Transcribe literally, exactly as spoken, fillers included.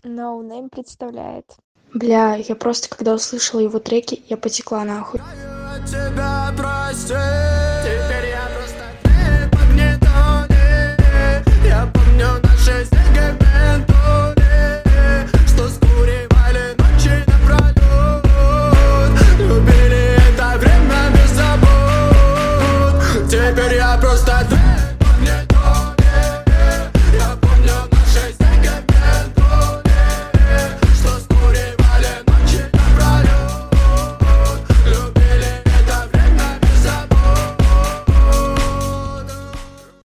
ноунейм представляет. Бля, я просто когда услышала его треки, я потекла нахуй. Тебя простить.